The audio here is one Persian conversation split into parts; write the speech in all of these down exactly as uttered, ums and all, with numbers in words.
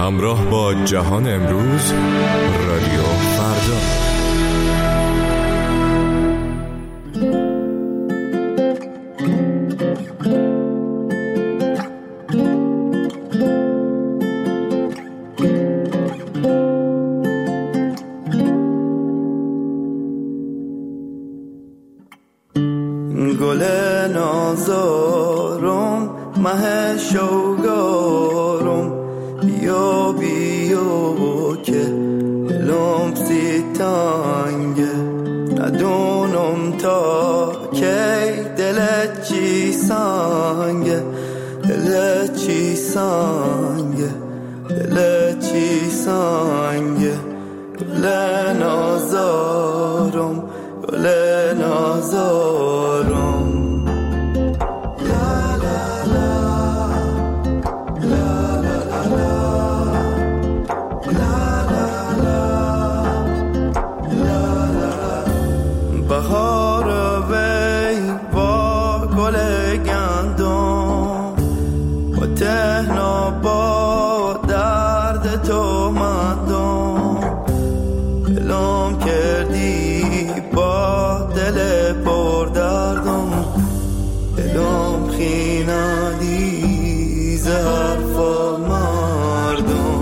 همراه با جهان امروز، رادیو فردا. گل نازارم مه شوگارم بیا بیا که دلم سی تنگه ندونم تا کی دلت چی سنگه دلت چی سنگه دلت چی سنگه گل نازارم گل نازارم بهار وی با گل گندم با تهنا با درد تو مندم دلم کردی با دل پر دردم دلم خیندی زرفا مردم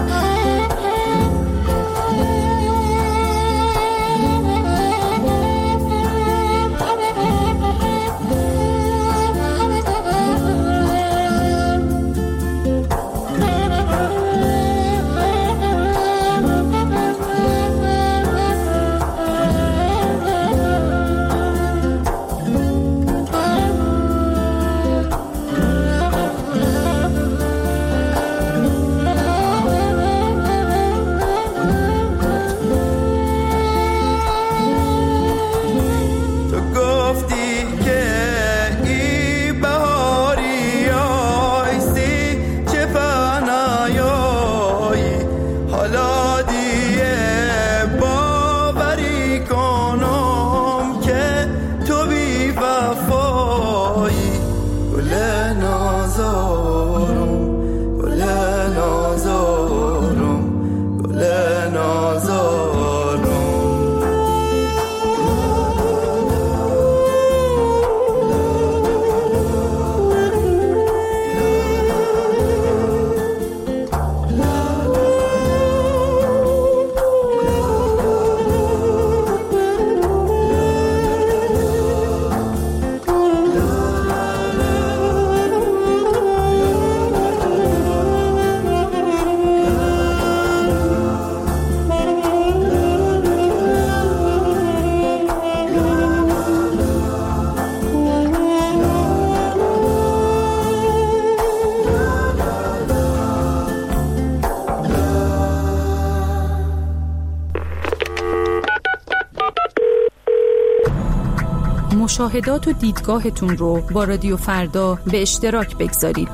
مشاهدات و دیدگاهتون رو با رادیو فردا به اشتراک بگذارید.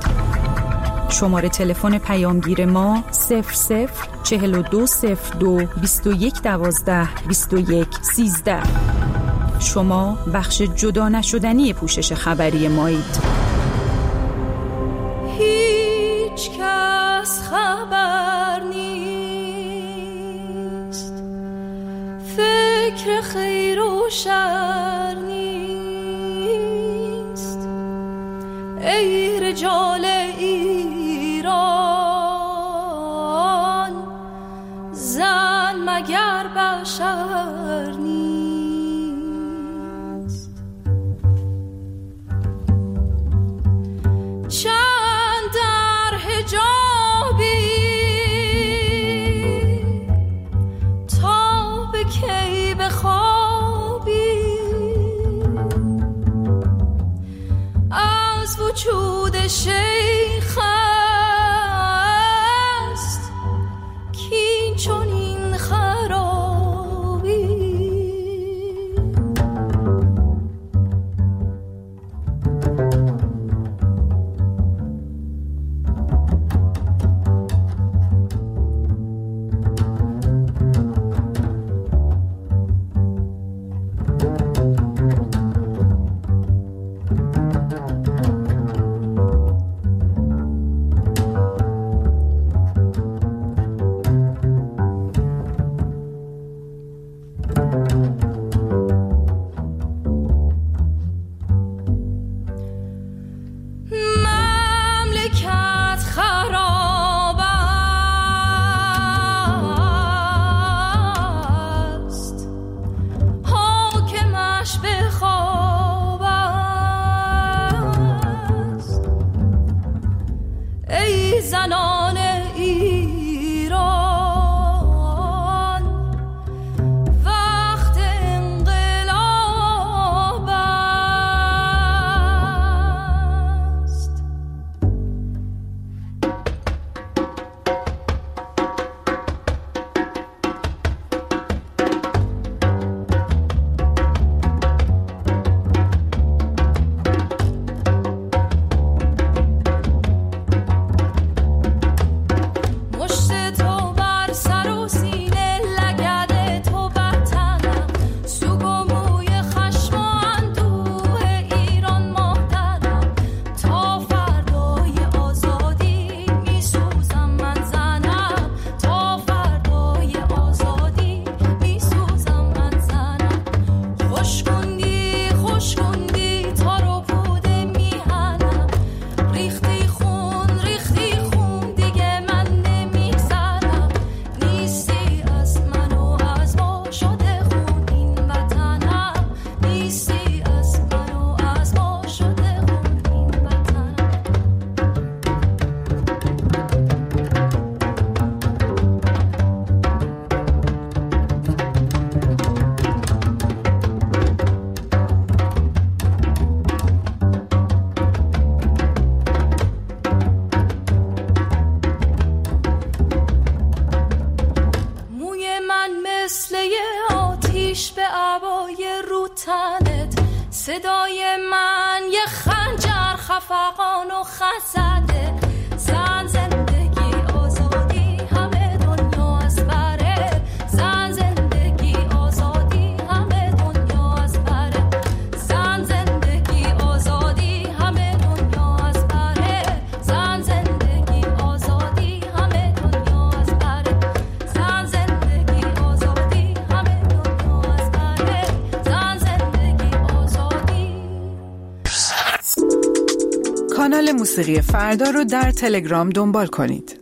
شماره تلفن پیامگیر ما صفر صفر چهل و دو صفر دو بیست و یک دوازده بیست و یک سیزده. شما بخش جدا نشدنی پوشش خبری مایید. هیچ کس خبر نیست، فکر خیر و شر نیست. ای رجال ایران، زن مگر بشر نیست؟ چند در حجابی تا به کی بخوابی، از وجود شیخ است کین چون این خرابی. ای زنان ایران. وقت انقلاب است. صدای من یه خنجر خفقان و خزده. زن زندگی آزادی همه دنیا از بره. زن زندگی آزادی همه دنیا از بره. زن زندگی آزادی همه دنیا از بره. زن زندگی آزادی همه دنیا از بره. زن زندگی آزادی همه دنیا از بره. زن زندگی آزادی. کانال موسیقی فردا رو در تلگرام دنبال کنید.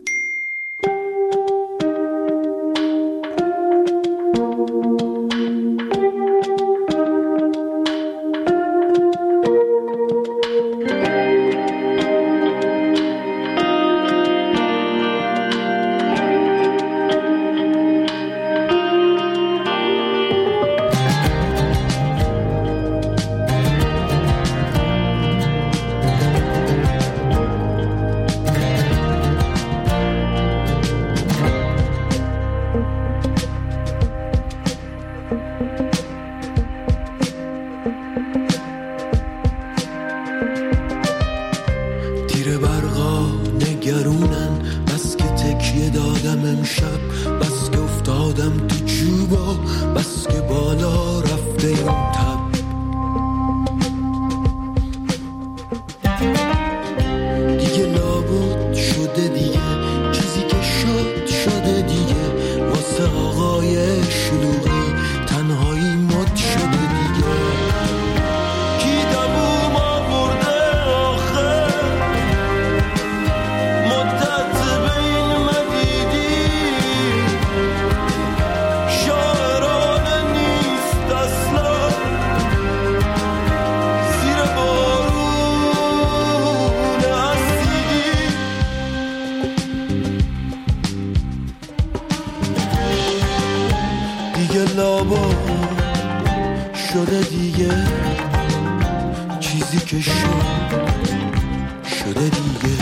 شده دیگه چیزی که شد شده دیگه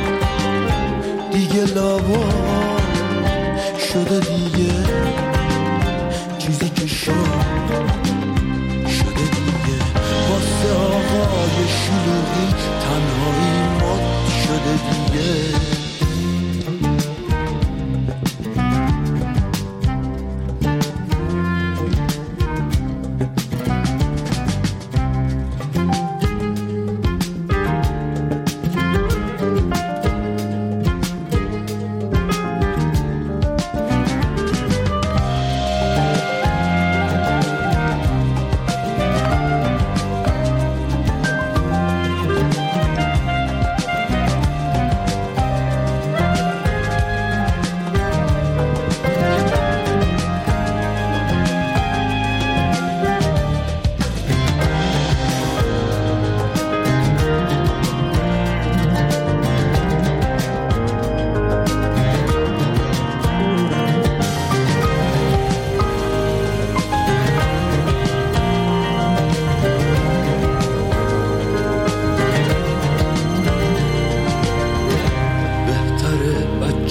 دیگه لابا شده دیگه چیزی که شد شده دیگه واسه آقای شلوغی تنهایی مد شده دیگه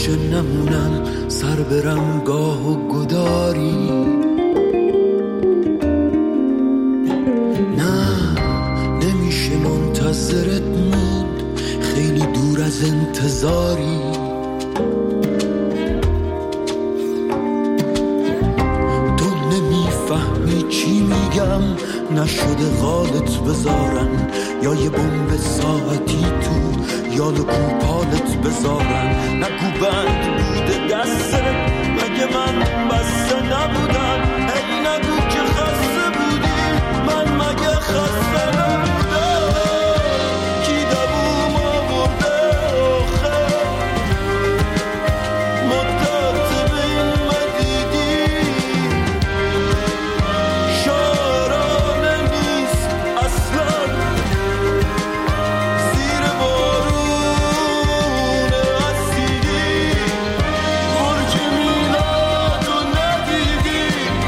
که نمونم سر برم گاه و گداری. نه نمیشه منتظرت موند، خیلی دور از انتظاری. تو نمیفهمی چی میگم، نشده غالت بذارن یا یه بمب ساعتی تو یاد کوپالت بذارن. نگو بند بوده دستت، مگه من بسته نبودم؟ ای نگو که خسته بودی، من مگه خسته نبودم؟ کی دووم آورده آخه مدت بین مدیدی؟ شارانه نیست اصلا زیر بارون اسیدی. برج میلادو ندیدی،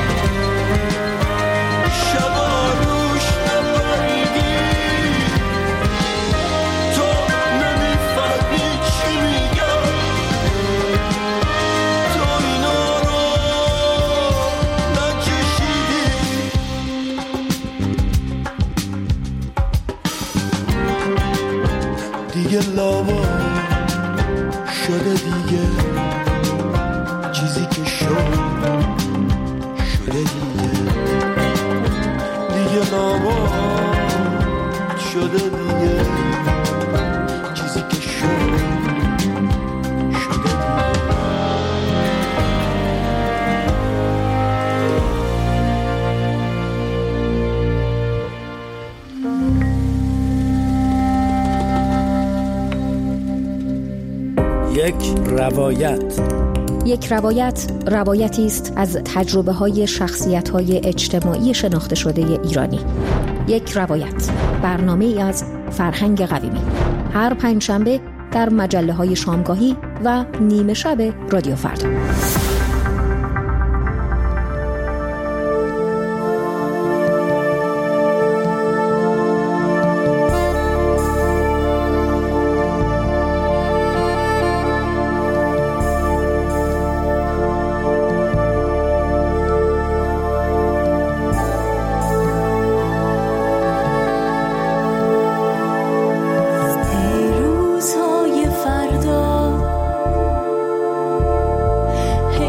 شبا روش نبریدی. تو نمیفهمی چی میگم، تو اینا رو نکشیدی. دیگه لاوا شده دیگه، چیزی که شد شده دیگه. دیگه لاوا شده دیگه، چیزی که شد شده دیگه. یک روایت. یک روایت روایتی است از تجربه های شخصیت های اجتماعی شناخته شده ایرانی. یک روایت، برنامه ای از فرهنگ قویمی، هر پنجشنبه در مجله های شامگاهی و نیمه شب رادیو فردا. روزهای فردا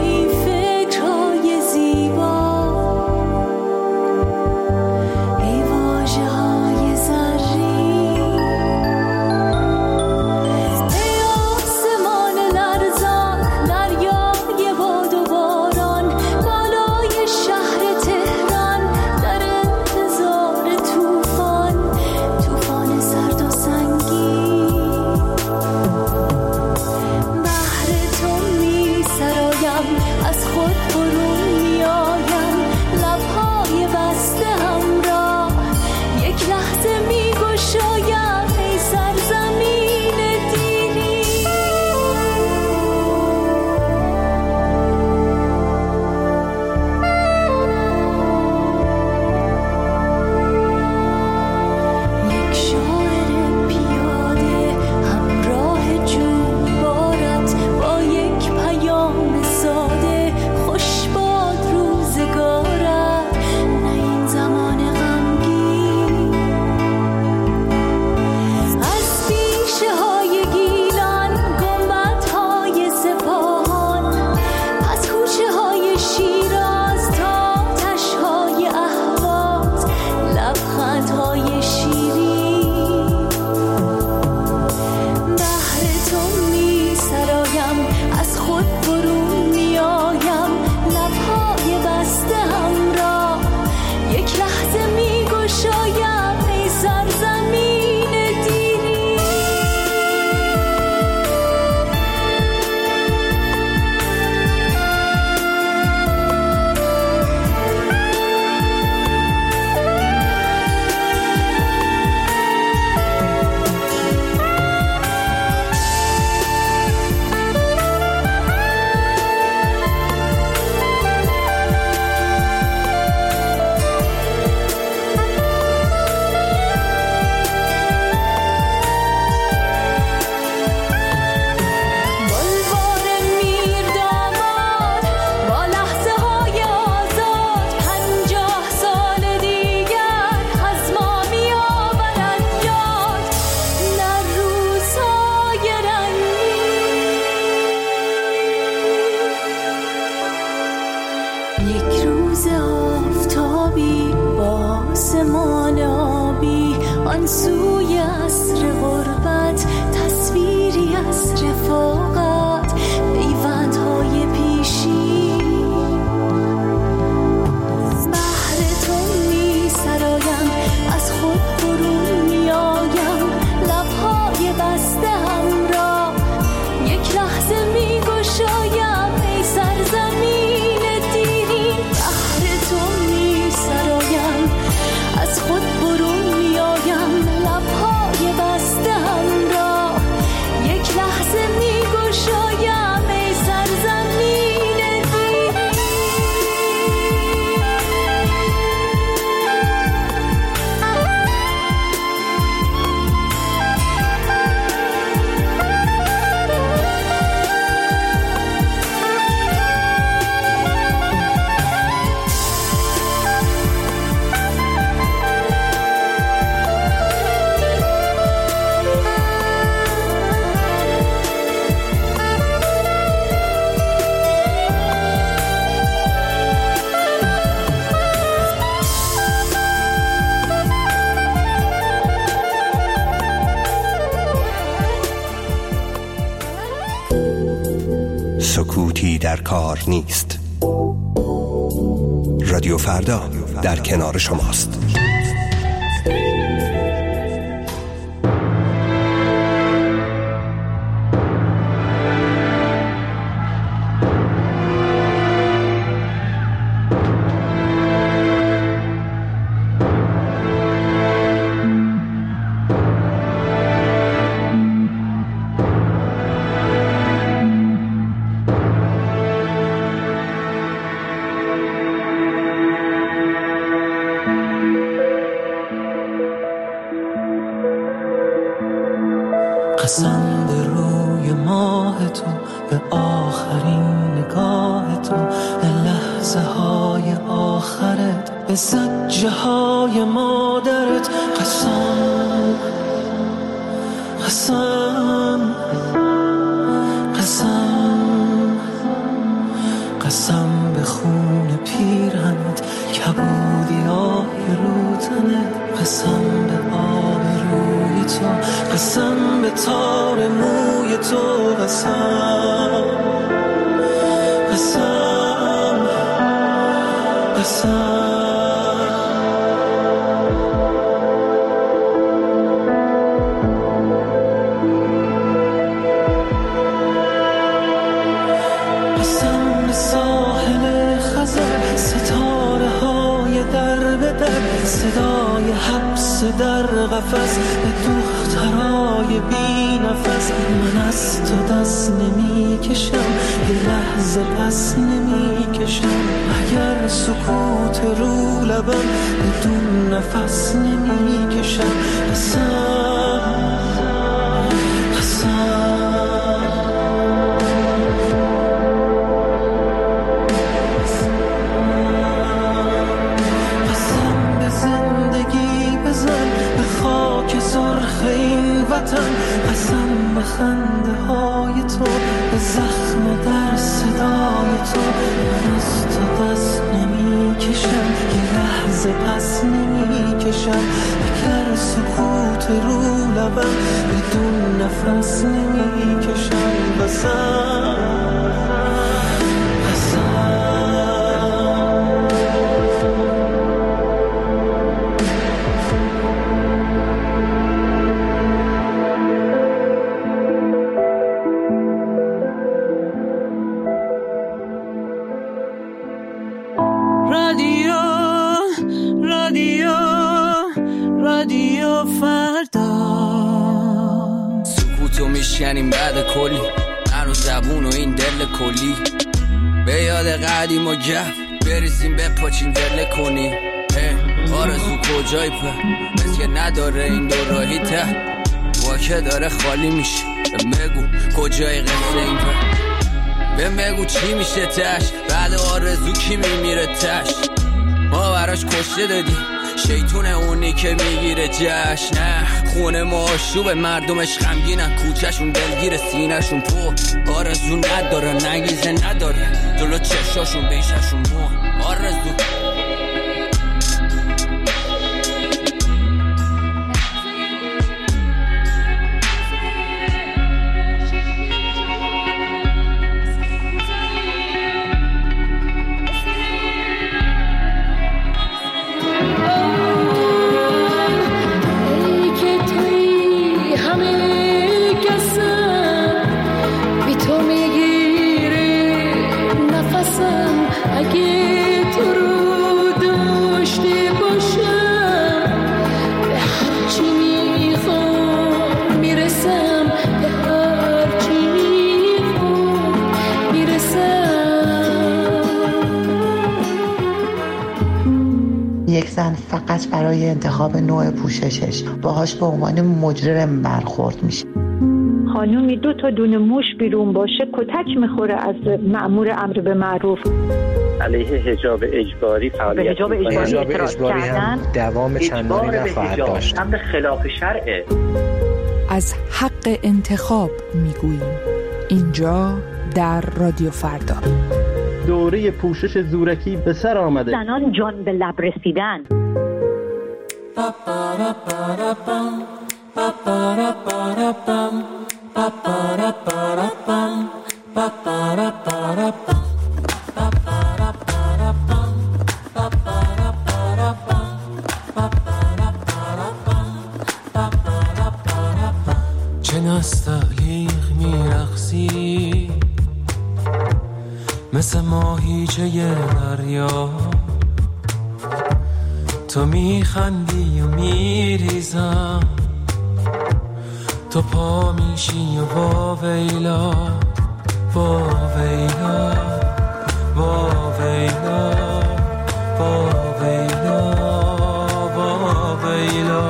آسمان آبی آن سوی عصر غربت، تصویری از رفاقت، پیوندهای پیشی. بحر تو می سرایم، از خود برون می آیم، لبهای بسته هم را یک لحظه می گشایم. ای سرزمین دیرین، بحر تو می سرایم، از خود برون می آیم، لبهای بسته هم را یک لحظه می گشایم. ای سرزمین دیرین. سکوتی در کار نیست. رادیو فردا در کنار شماست. قسم به روی ماه تو، به آخرین نگاه تو، به لحظه های آخرت، به زجه های مادرت. قسم قسم قسم قسم به خون پیرهنت، کبودی آهی رو تنت. قسم به آب روی تو، قسم به تار موی تو. قسم قسم قسم قسم به ساحل خزر، ستاره های در به در، صدای حبس در قفس، به دخترای بی نفس. من از تو دست نمی کشم، یه لحظه پس نمی کشم. اگر سکوت رو لبم، بدون نفس نمی کشم. قسم قسم وطن. قسم به خنده های تو، به زخم در صدای تو. من از تو دست نمی کشم، یه لحظه پس نمی کشم. اگر سکوت رو لبم، بدون نفس نمی کشم. قسم میشکنیم بعد کلی، من و زبون و این دل کلی. به یاد قدیم و گف بریزیم بپاچیم دل کنی. آرزو کجای پر مثل که نداره این دو راهی ته، واکه داره خالی میشه. بگو کجای قصه این پر، بهم بگو چی میشه تش، بعد آرزو کی میمیره تش. ما براش کشته دادی، شیطونه اونی که میگیره جشن. نه خونه ما آشوب، مردمش غمگینن، کوچهشون دلگیر، سینهشون پر آرزو نداره، نگیزه نداره، جلو چشاشون بیششون مون. آرزو فقط برای انتخاب نوع پوششش باهاش به عنوان مجرم برخورد میشه. خانومی دو تا دونه موش بیرون باشه کتک میخوره از مأمور امر به معروف. علیه حجاب اجباری فعالیت حجاب اجباری, حجاب اجباری هم دوام چندانی نخواهد داشت. امر خلاف شرعه. از حق انتخاب میگوییم اینجا در رادیو فردا. دوره پوشش زورکی به سر آمده. زنان جان به لب رسیدن. چه نستعلیق میرقصی مثل ماهیچه دریا، تو میخندی و میریزم، تو پا میشی و با ویلا با ویلا با ویلا با ویلا با ویلا.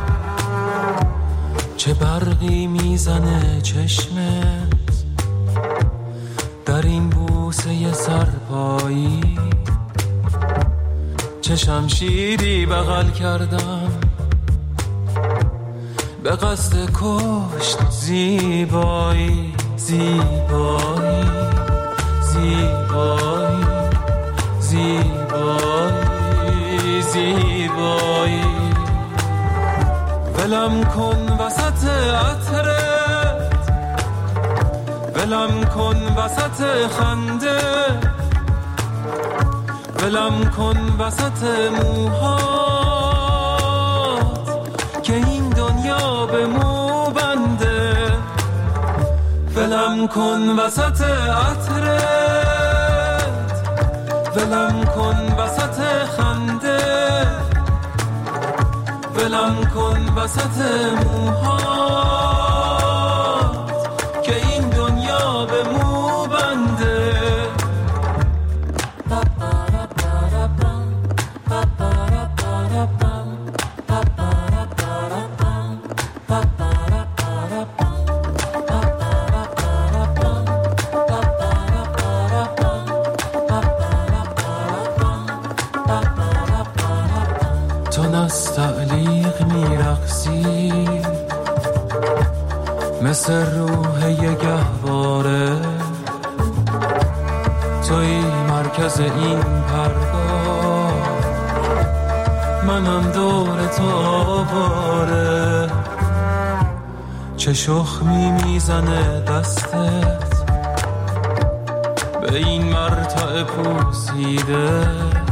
چه برقی میزنه چشمت در این بوسه سرپایی، چه شمشیری بغل کردم به قصد کشت زیبایی زیبایی زیبایی زیبایی زیبایی. ولم کن وسط عطرت، ولم کن وسط خنده، ولم کن وسط موهات که این دنیا به مو بنده. ولم کن وسط عطرت، ولم کن وسط خنده، ولم کن وسط موهات که این دنیا به مو بنده. تو نستعلیق میرقصی مثل روح یه گهواره، توی مرکز این پرگاه، منم دور تو آواره. چه شخمی میزنه دستت به این مرتع پوسیده،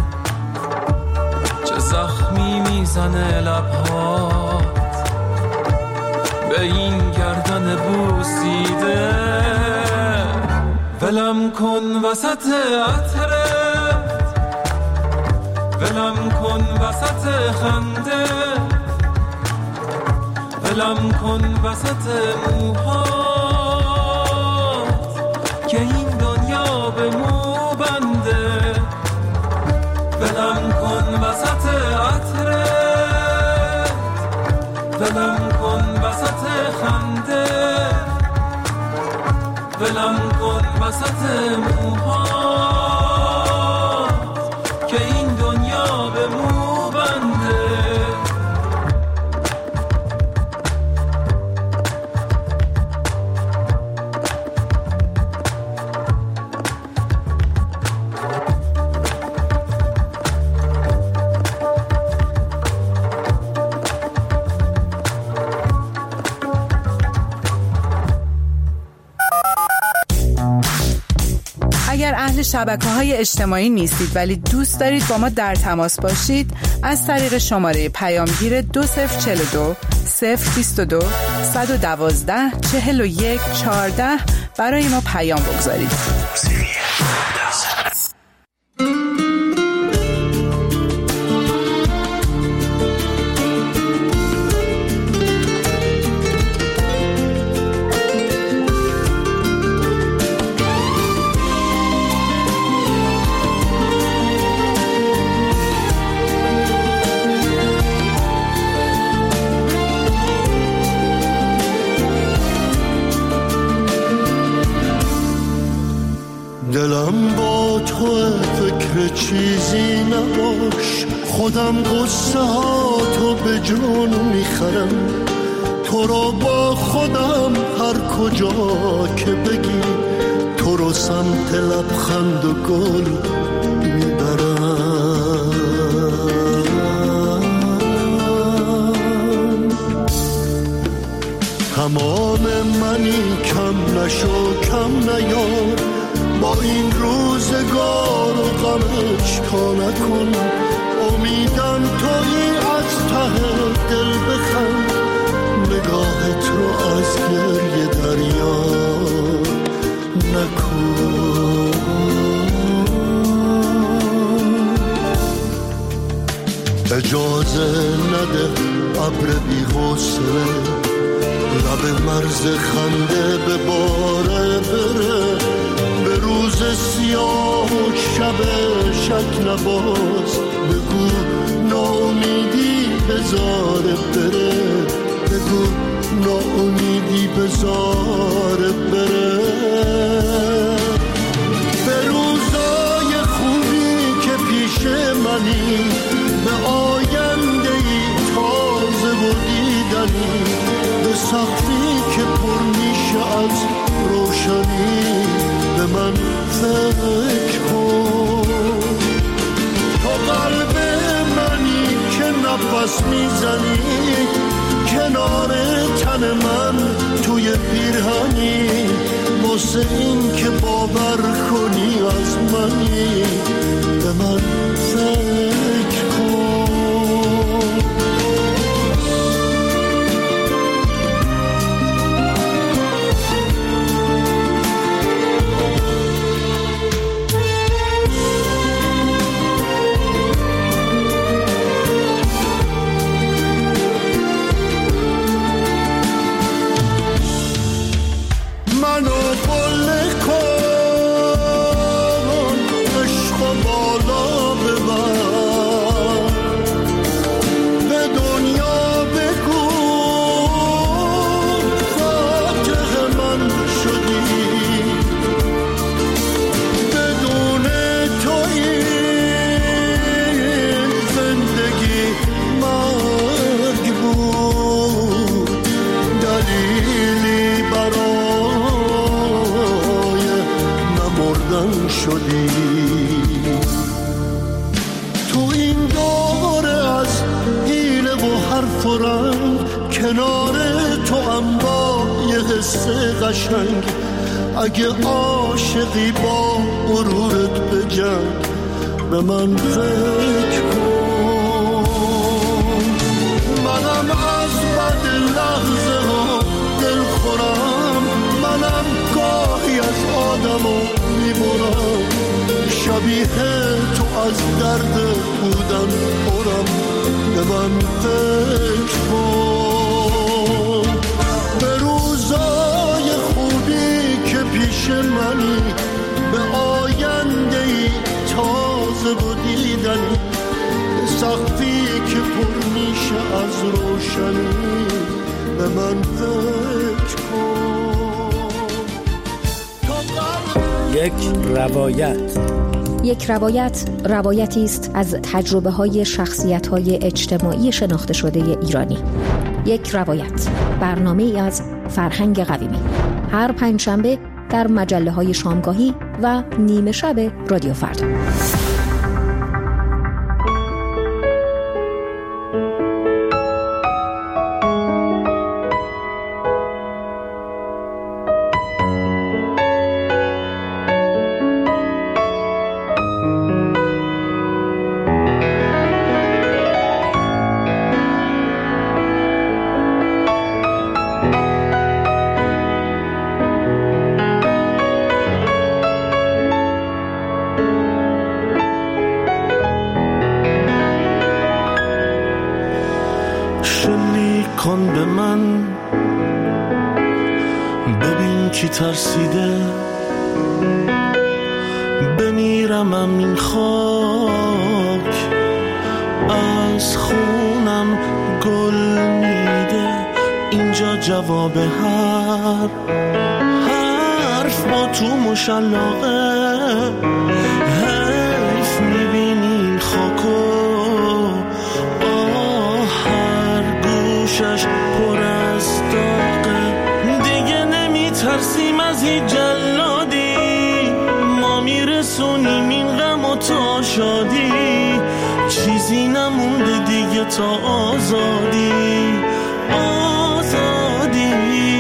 چه زخمی میزنه لبهات به این گردن بوسیده. ولم کن وسط عطرت، ولم کن وسط خنده، ولم کن وسط موهات که این دنیا به مو بنده. ولم کن وسط عطرت، ولم کن وسط خنده، ولم کن وسط موهات که این دنیا به مو بنده. اگر اهل شبکه‌های اجتماعی نیستید ولی دوست دارید با ما در تماس باشید، از طریق شماره پیامگیر دو صفر چهل و دو صفر بیست و دو صد و دوازده چهل و یک چهارده برای ما پیام بگذارید. دلم با تو فکر چیزی نباش، خودم قصه ها تو به جون میخرم، تو رو با خودم هر کجا که بگی، تو رو سمت لبخند و گل میبرم. تمام منی کم نشو کم نیار، با این روزگار و غمش تا نکن، امیدم تویی از ته دل بخند، نگاهت رو از گریه دریا نکن. اجازه نده ابر بی حوصله لب مرز خنده به باره بره، به روز سیاه و شب شک نباز، بگو ناامیدی بذاره بره، بگو ناامیدی بذاره بره. به روزای خوبی که پیش منی، به آینده ای تازه و دیدنی، به سقفی که پر میشه از روشنی، به من فکر کن. تو قلب منی که نفس میزنی، کنار تن من توی پیرهنی، واسه این که باور کنی از منی، به من فکر کن. کنار تو هم با یه حس قشنگ، اگه عاشقی با غرورت بجنگ، به من فکر کن. منم از بد لحظه ها دل خورم، منم گاهی از آدمو میبرم، شبیه تو از درد بودن پرم، به من فکر کن. به روزای خوبی که پیش منی، به آینده ای تازه و دیدنی، به سقفی که پر میشه از روشنی، به من فکر کن. یک روایت. یک روایت روایتی است از تجربه های شخصیت های اجتماعی شناخته شده ایرانی. یک روایت، برنامه ای از فرهنگ قویمی، هر پنجشنبه در مجله های شامگاهی و نیمه شب رادیو فردا. کن به من، ببین کی ترسیده، بمیرم این خاک از خونم گل میده، اینجا جواب هر حرف با تو مشلاقه حیف میبینین خاکو آه هر گوشش پر از داغه. دیگه نمیترسیم از هیچ جلادی، ما میرسونیم این غم و تا شادی. چیزی نمونده دیگه تا آزادی، آزادی.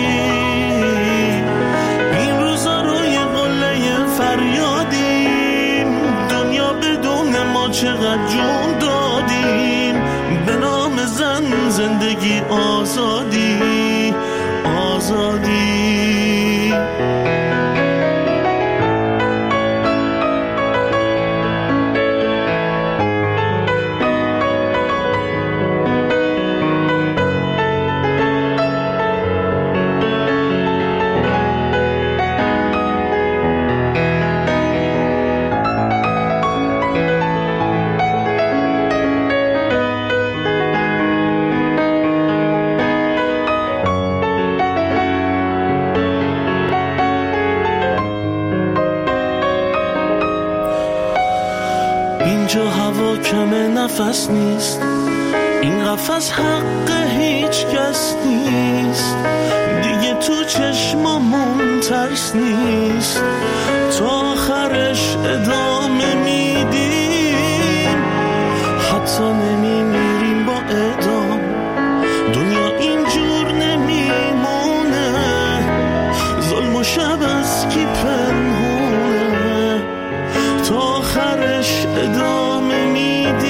این روزا روی قله فریادیم، دنیا بدون ما چقدر جون دادیم. به نام زن زندگی آزادی، آزادی. اینجا هوا کم نفس نیست، این قفس حق هیچ کس نیست. دیگه تو چشمامون ترس نیست، تا آخرش ادامه میدیم. حتی نمیمیریم با ادام، دنیا اینجور نمیمونه. ظلم و شب از کی پنهونه، تا آخرش ادامه میدیم.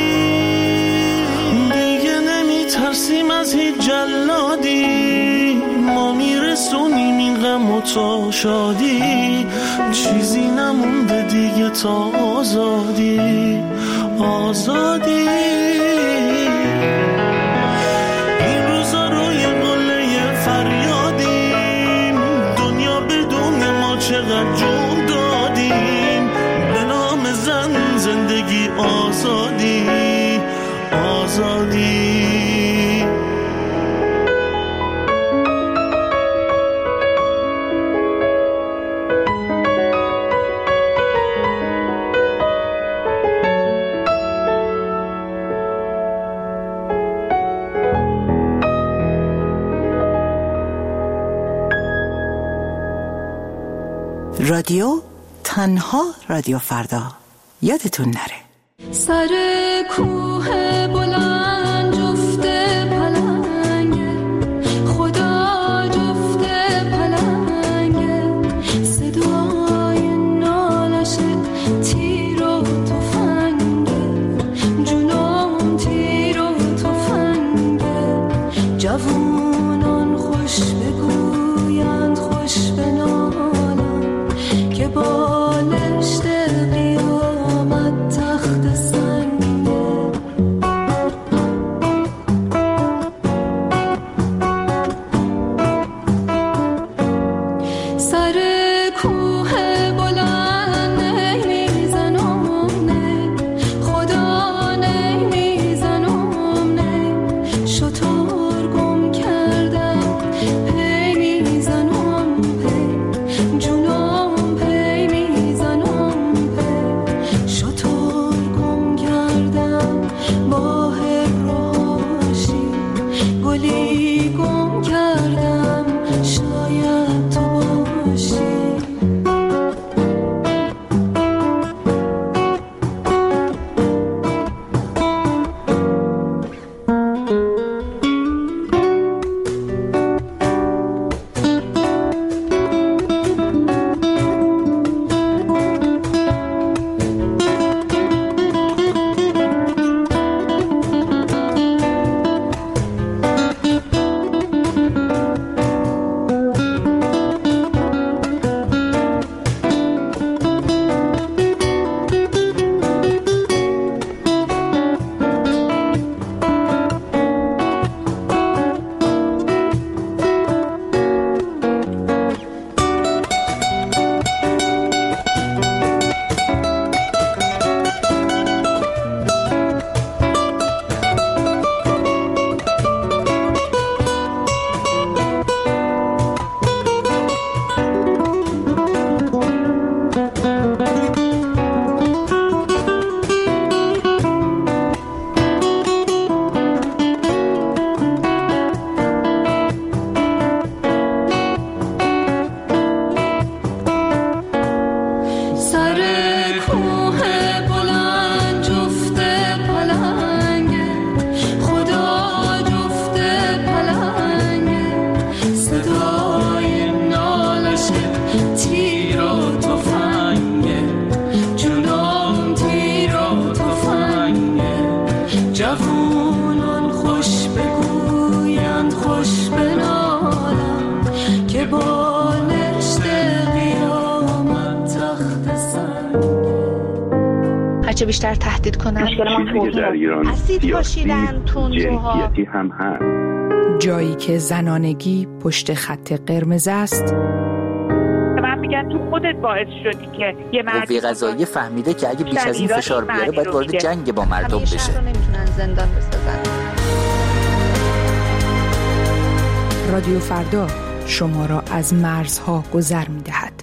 دیگه نمیترسیم از هیچ جلادی، ما میرسونیم این غم و تا شادی. چیزی نمونده دیگه تا آزادی، آزادی. این روزا روی قله فریادیم، دنیا بدون ما چقدر جون دادیم. به نام زن زندگی آزادی، آزادی. رادیو تنها رادیو فردا، یادتون نره. سر کوه بلند جفته پلنگه، خدا جفته پلنگه. صدای نالش تیر و تفنگه، جلوم تیر و تفنگه. جوانان خوش بگویند خوش بنالن، که بالشت قیامت تخت سنگه. چه بیشتر تهدید کنن. مشکل ما در ایران اسید پاشیدن، تندروها، جنسیتی هم هست. جایی که زنانگی پشت خط قرمز است. من میگم تو خودت باعث شدی که یه مردی قوه قضاییه فهمیده که اگه بیش از این فشار بیاره باید وارد جنگ با مردم بشه. همیشه رو نمیتونن زندان بسازن. رادیو فردا شما را از مرزها گذر می‌دهد.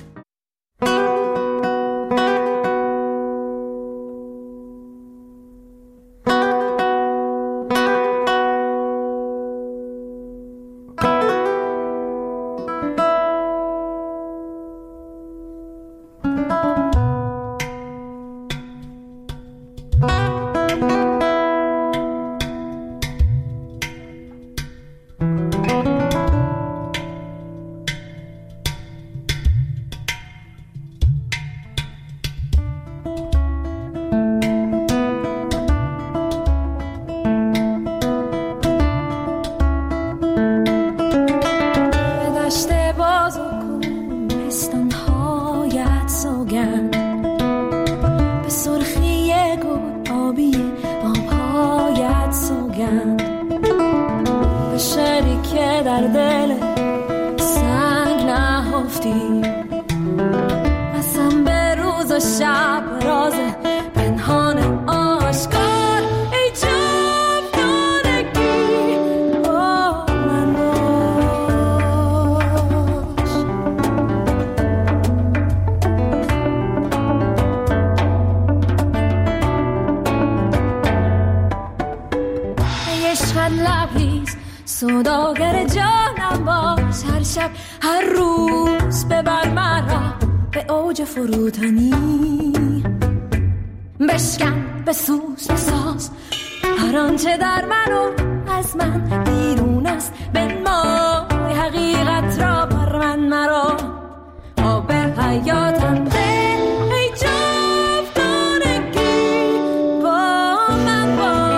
سوداگر جانم باش، هر شب هر روز ببر مرا به اوج فروتنی، بشکن بسوز بساز هر آنچه در من و از من بیرون است، بنمای حقیقت را بر من مرا، آب حیاتم ده ای جاودانگی با من باش.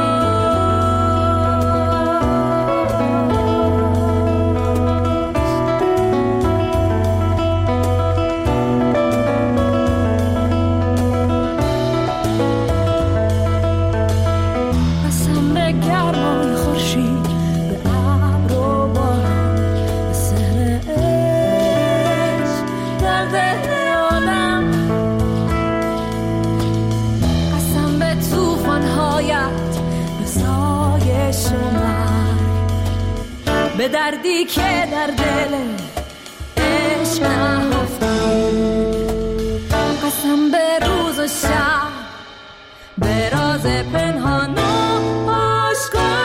قسم به گرمای خورشید، به ابر و باران، به سحر عشق در دل آدم، قسم به طوفان‌هایت، به سایش و مرگ، به دردی که در دل عشق نهفته، قسم به روز و شب، به راز پنهان و آشکار.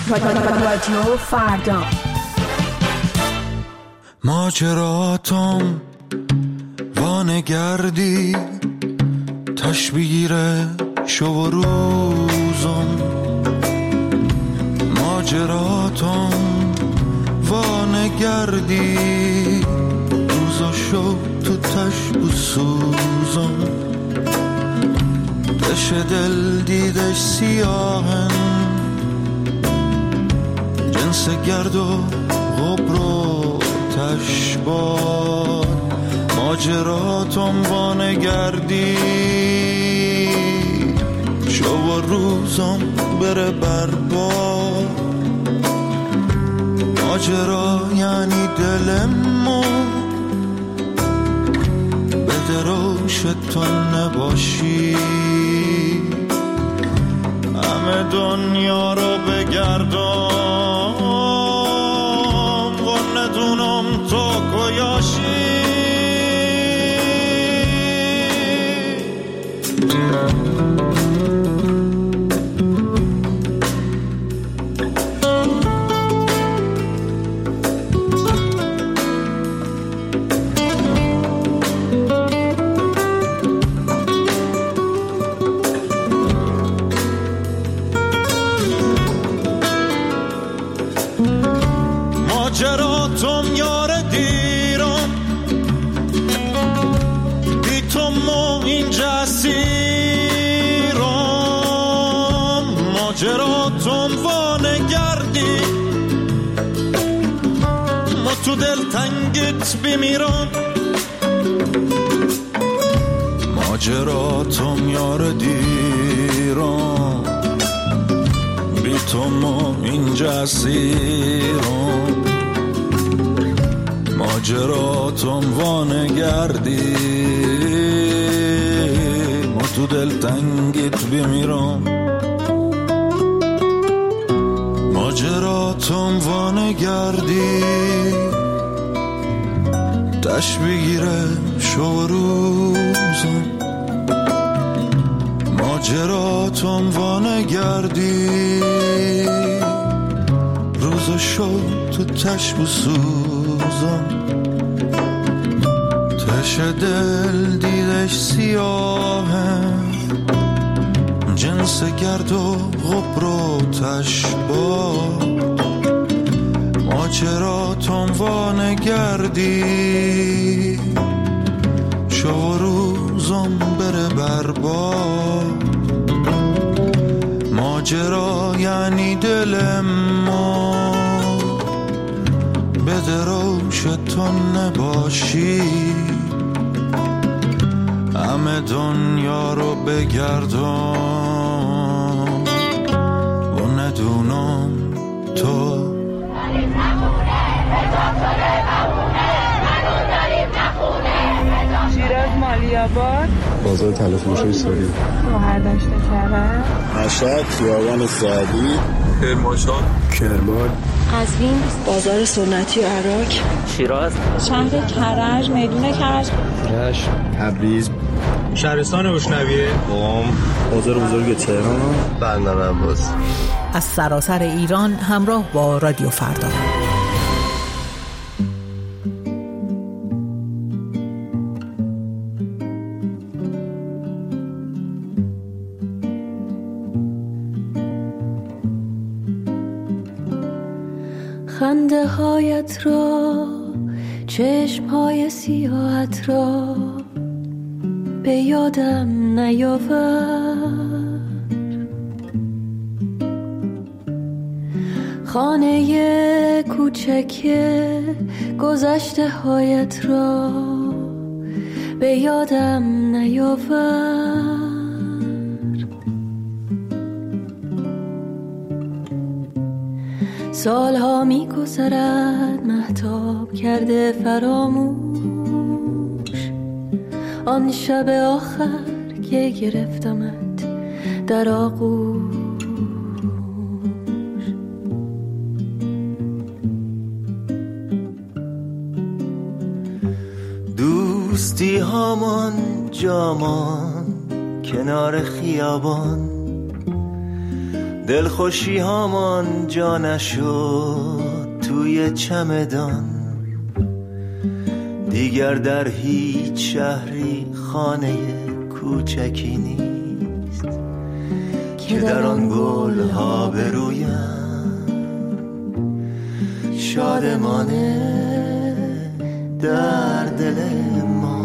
رادیو فردا. ماجراتم وانگردی تشبیره شو و روزم، ماجراتم وانگردی روزا شو تو تشب و سوزم، دش دل دیدش سیاهن جنس گرد و غبر و تشبار، ماجراتم وانگردی شو و روزم بره برباد، ماجرا یعنی دلمو بده روش تو نباشی، همه دنیا رو بگردم و ندونم تو کجایی. ماجراتم یار دیرم بی تو ما اینجا اسیرم، ماجراتم وانگردی ما تو دل تنگت بمیرم، ماجراتم یار دیرم بی تو ما اینجا اسیرم، ماجراتم وانگردی ما تو دل تنگت بمیرم، ماجراتم وانگردی تش بگیره شو روزم، ماجراتم وانگردی روز شو تو تش بسوزم، تش دل دیدش سیاهه جنس گرد و غبر و تشبا، ماجراتم وانگردی شو روزم بره برباد، ماجرا یعنی دل ما بده روش تو نباشی، همه دنیا رو بگردم و ندونم تو شیراز مالیاباد بازار تلفروش ایساری هر داشته کرد مشهد خیابان سعدی کرمانشاه کرمان قزوین بازار سنتی عراق شیراز شهر کرج میدون کرج رشت تبریز شهرستان بوشنویه قم بازار بزرگ تهران بندر عباس. از سراسر ایران همراه با رادیو فردا. خنده هایت را چشم های سیاحت را به یادم نیاور، خانه کوچک گذشته هایت را به یادم نیاور، سالها می گذرد مهتاب کرده فراموش آن شب آخر که گرفتمت در آغوش. دوستی هامان جامان کنار خیابان، دلخوشی هامان جا نشد توی چمدان، دیگر در هیچ شهری خانه کوچکی نیست که در آن گل ها برویم شادمانه در دل ما.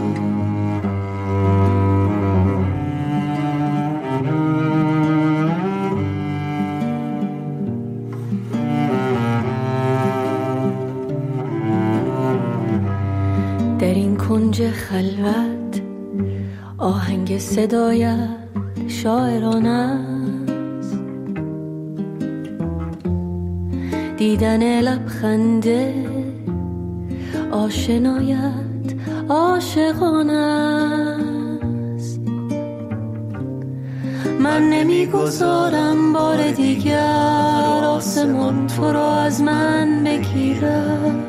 در این کنج خلوت آهنگ صدایت شاعرانه است، دیدن لبخند آشنایت عاشقانه است. من نمیگذارم بار دیگر آسمان تو را از من بگیرد،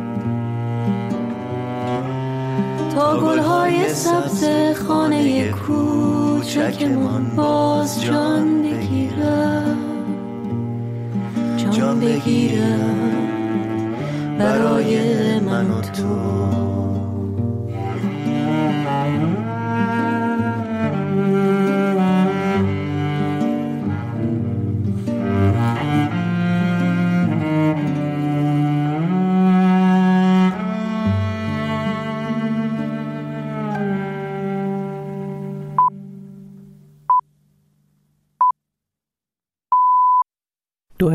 تا گلهای سبز خانه کوچکمان باز جان بگیرم، جان بگیرم برای من و تو.